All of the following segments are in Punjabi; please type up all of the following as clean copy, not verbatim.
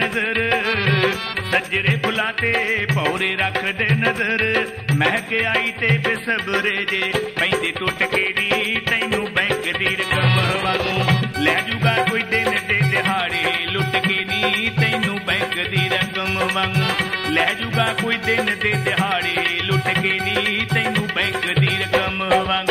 नजर सजरे फुलां ते भौरे रखदे नजर महक आई ते बेसबरे जे पैंदे टुट के नी तैनू बैंक दी रकम वांगू लै जूगा कोई दिन दे दिहाड़े लुट के नी तैनू बैंक दी रकम वांगू लै जूगा कोई दिन दे दिहाड़े लुट के नी तैनू बैंक दी रकम वांगू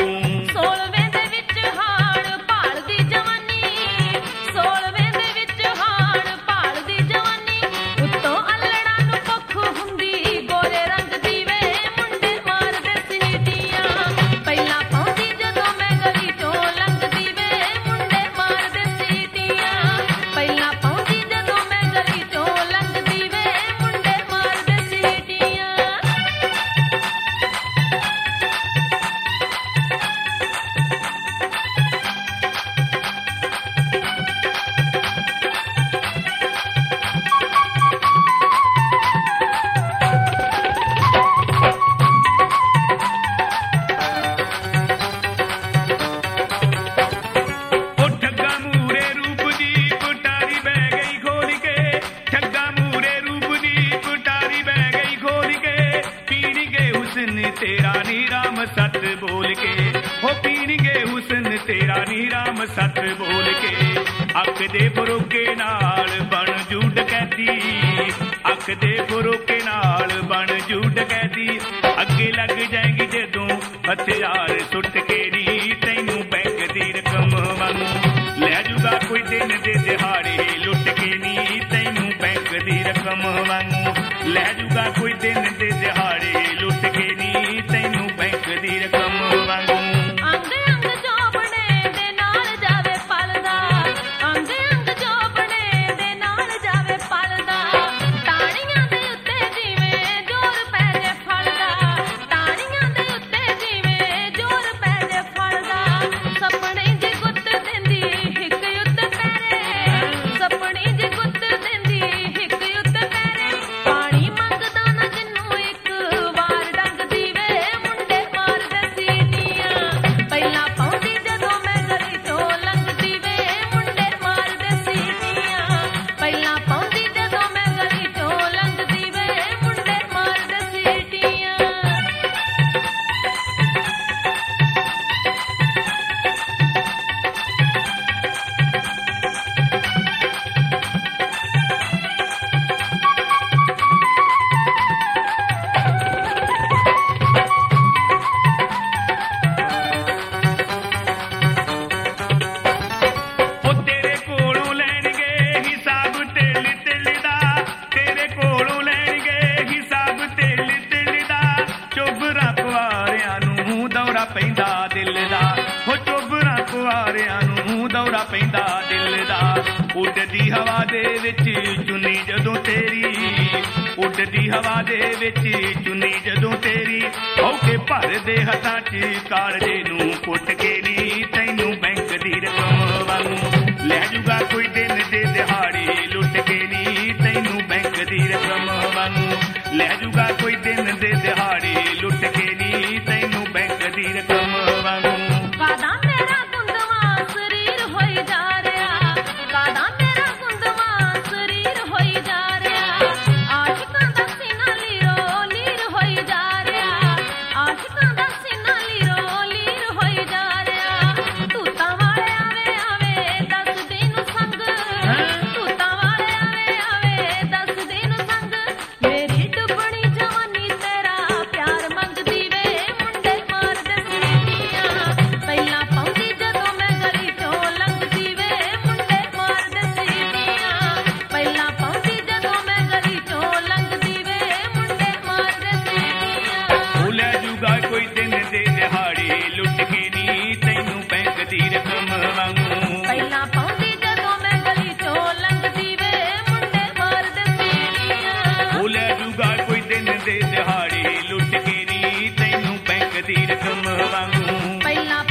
तेरा नी राम सत बोल के हो पीणगे हुसन तेरा नी राम सत बोल के अख दे फरोके नाल बन जू डकैती अख दे फरोके नाल बन जू डकैती अगे लग जाएगी जदों हथियार सुट के नी तैनू बैंक दी रकम वांगू लै जूगा कोई दिन दे दिहाड़े लुट के नी तैनू बैंक दी रकम वांगू लै जूगा कोई दिन दे दिहाड़े लुट के नी तैनू बैंक दी रकम वांगू अंग अंग चौपड़े दे नाल जावे पलदा अंग अंग चौपड़े दे नाल जावे पलदा ताड़ियां दे उत्ते जिवें जोर पै जे फलदा ताड़ियां दे उत्ते जिवें जोर पै जे फलदा सपने जी गुੱਤ दिंदी हिक युद्ध पैरे सपने जी गुੱਤ दिंदी हिक युद्ध पैरे पानी मंगदा ना जिन्नू एक वार डंग दीवे मुंडे मारदे सीटियां ਪਹਿਲਾਂ ਪਾਉਂਦੀ ਜਦੋਂ ਮੈਂ ਗਲੀ ਤੋਂ ਲੰਘਦੀ ਵੇ ਮੁੰਡੇ ਮਾਰਦੇ ਸੀਟੀਆਂ ਪਹਿਲਾਂ ਪਾਉਂਦੀ ਜਦੋਂ ਮੈਂ ਗਲੀ ਤੋਂ ਲੰਘਦੀ ਵੇ ਮੁੰਡੇ ਮਾਰਦੇ ਸੀਟੀਆਂ ਉਹ ਤੇਰੇ ਕੋਲੋਂ ਲੈਣਗੇ ਹਿਸਾਬ ਤਿਲ ਤਿਲ ਦਾ ਤੇਰੇ ਕੋਲੋਂ ਲੈਣਗੇ ਹਿਸਾਬ ਤਿਲ ਤਿਲ ਦਾ ਚੋਬਰਾਂ ਕੁਆਰਿਆਂ ਨੂੰ ਦੌਰਾ ਪੈਂਦਾ ਦਿਲ ਦਾ ਹੋ ਚੋਬਰਾਂ ਕੁਆਰਿਆਂ ਨੂੰ ਦੌਰਾ ਪੈਂਦਾ ਦਿਲ ਦਾ ਉੱਡਦੀ ਹਵਾ ਦੇ ਵਿੱਚ ਚੁੰਨੀ ਜਦੋਂ ਤੇਰੀ ਉੱਡਦੀ ਹਵਾ ਦੇ ਵਿੱਚ ਚੁੰਨੀ ਜਦੋਂ ਤੇਰੀ ਹੋ ਕੇ ਭਰਦੇ ਹੱਥਾਂ 'ਚ ਕਾਲਜੇ ਨੂੰ ਕੁੱਟ ਕੇ ਨੀ ਤੈਨੂੰ बैंक दी रकम वांगू लै जूगा कोई दिन दे दिहाड़े लुट के नी तैनू बैंक दी रकम वांगू लै जूगा कोई दिन दे दिहाड़े लुट के नी तैनू बैंक दी रकम वांगू ਕਾਦਾ ਮੇਰਾ ਗੁੰਦਵਾ ਸਰੀਰ ਹੋਈ ਜਾ ਰਿਹਾ ਕਾਦਾ ਮੇਰਾ ਗੁੰਦਵਾ ਸਰੀਰ ਹੋਈ ਜਾ ਰਿਹਾ ਆਸ਼ਿਕਾਂ ਦਾ ਸੀਨਾ ਲੀਰੋ ਲੀਰ ਹੋਈ ਜਾ ਰਿਹਾ ਆਸ਼ਿਕਾਂ ਦਾ ਸੀਨਾ ਲੀਰੋ ਲੀਰ ਹੋਈ ਜਾ ਰਿਹਾ ਤੂਤਾਂ ਵਾਲੇ ਆਵੇ ਆਵੇ ਦੱਸ ਦਿਨ ਸੰਗ ਤੂਤਾਂ ਵਾਲੇ ਆਵੇ ਆਵੇ ਦੱਸ ਦਿਨ ਸੰਗ ਮੇਰੀ ਡੁੱਬਣੀ ਜਵਾਨੀ ਤੇਰਾ ਪਿਆਰ ਮੰਗਦੀ ਵੇ ਮੁੰਡੇ ਮਾਰਦੇ ਸੀਟੀਆਂ ਪਹਿਲਾਂ ਪਾਉਂਦੀ ਜਦੋਂ ਮੈਂ ਗਲੀ ਚੋਂ ਲੰਘਦੀ ਵੇ ਮੁੰਡੇ ਮਾਰਦੇ ਸੀਟੀਆਂ ਪਹਿਲਾਂ ਪਾਉਂਦੀ ਜਦੋਂ ਮੈਂ ਗਲੀ ਚੋਂ ਲੰਘਦੀ ਵੇ ਮੁੰਡੇ ਮਾਰਦੇ ਸੀਟੀਆਂ ਉਹ ਲੈ ਜੂਗਾ ਕੋਈ ਦਿਨ ਦੇ ਦਿਹਾੜੇ ਲੁੱਟ ਕੇ ਨੀ ਤੈਨੂੰ बैंक दी रकम वांगू ਪਹਿਲਾਂ ਪਾਉਂਦੀ ਜਦੋਂ ਮੈਂ ਗਲੀ ਚੋਂ ਲੰਘਦੀ ਵੇ ਮੁੰਡੇ ਮਾਰਦੇ ਸੀਟੀਆਂ ਉਹ ਲੈ ਜੂਗਾ ਕੋਈ ਦਿਨ ਦੇ ਦਿਹਾੜੇ ਲੁੱਟ ਕੇ ਨੀ ਤੈਨੂੰ बैंक दी रकम वांगू ਪਹਿਲਾਂ